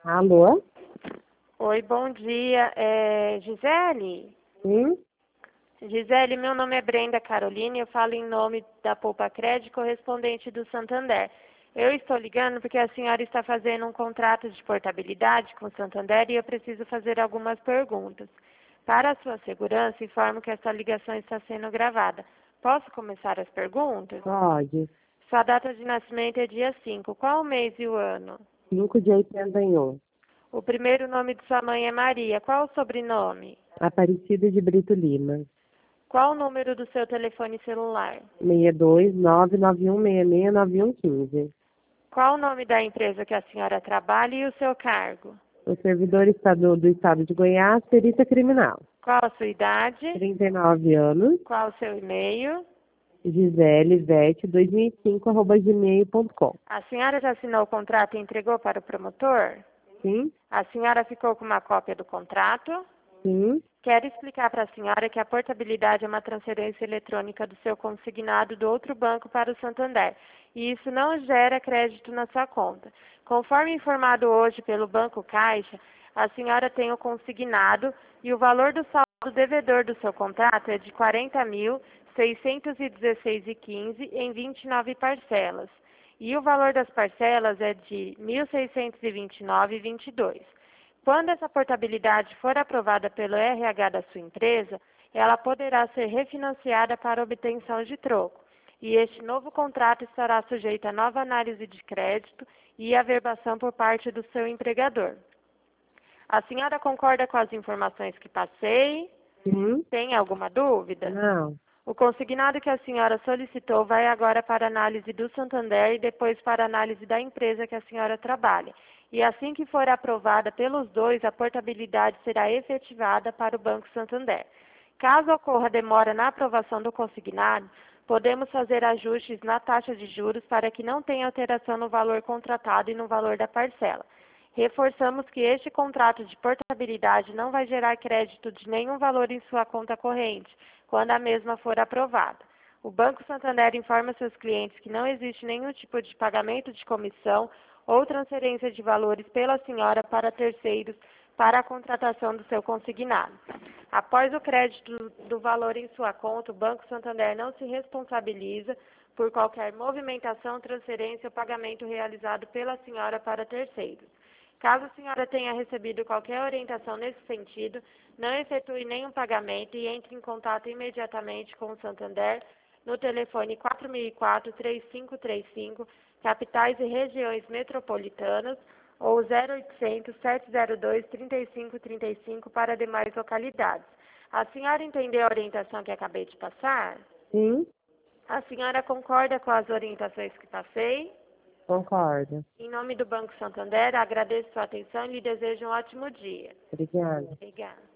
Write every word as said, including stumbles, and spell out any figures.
Alô? Oi, bom dia. É Gisele? Sim? Gisele, meu nome é Brenda Carolina e eu falo em nome da Poupa Crédito, correspondente do Santander. Eu estou ligando porque a senhora está fazendo um contrato de portabilidade com o Santander e eu preciso fazer algumas perguntas. Para a sua segurança, informo que esta ligação está sendo gravada. Posso começar as perguntas? Pode. Sua data de nascimento é dia cinco. Qual o mês e o ano? cinco de oitenta e um. O primeiro nome de sua mãe é Maria. Qual o sobrenome? Aparecida de Brito Lima. Qual o número do seu telefone celular? seis dois nove nove um seis seis nove um um cinco. Qual o nome da empresa que a senhora trabalha e o seu cargo? O servidor estado, do Estado de Goiás, perita criminal. Qual a sua idade? trinta e nove anos. Qual o seu e-mail? Gisele Vete dois mil e cinco arroba gmail ponto com. A senhora já assinou o contrato e entregou para o promotor? Sim? A senhora ficou com uma cópia do contrato? Sim? Quero explicar para a senhora que a portabilidade é uma transferência eletrônica do seu consignado do outro banco para o Santander, e isso não gera crédito na sua conta. Conforme informado hoje pelo Banco Caixa, a senhora tem o consignado e o valor do saldo devedor do seu contrato é de quarenta mil seiscentos e dezesseis reais e quinze centavos em vinte e nove parcelas, e o valor das parcelas é de mil seiscentos e vinte e nove reais e vinte e dois centavos. Quando essa portabilidade for aprovada pelo R H da sua empresa, ela poderá ser refinanciada para obtenção de troco. E este novo contrato estará sujeito a nova análise de crédito e averbação por parte do seu empregador. A senhora concorda com as informações que passei? Sim? Tem alguma dúvida? Não. O consignado que a senhora solicitou vai agora para análise do Santander e depois para análise da empresa que a senhora trabalha. E assim que for aprovada pelos dois, a portabilidade será efetivada para o Banco Santander. Caso ocorra demora na aprovação do consignado, podemos fazer ajustes na taxa de juros para que não tenha alteração no valor contratado e no valor da parcela. Reforçamos que este contrato de portabilidade não vai gerar crédito de nenhum valor em sua conta corrente, quando a mesma for aprovada. O Banco Santander informa seus clientes que não existe nenhum tipo de pagamento de comissão ou transferência de valores pela senhora para terceiros para a contratação do seu consignado. Após o crédito do valor em sua conta, o Banco Santander não se responsabiliza por qualquer movimentação, transferência ou pagamento realizado pela senhora para terceiros. Caso a senhora tenha recebido qualquer orientação nesse sentido, não efetue nenhum pagamento e entre em contato imediatamente com o Santander no telefone quatro mil e quatro, três cinco três cinco, capitais e regiões metropolitanas, ou zero oitocentos, sete zero dois, trinta e cinco trinta e cinco para demais localidades. A senhora entendeu a orientação que acabei de passar? Sim? A senhora concorda com as orientações que passei? Concordo. Em nome do Banco Santander, agradeço sua atenção e lhe desejo um ótimo dia. Obrigada. Obrigada.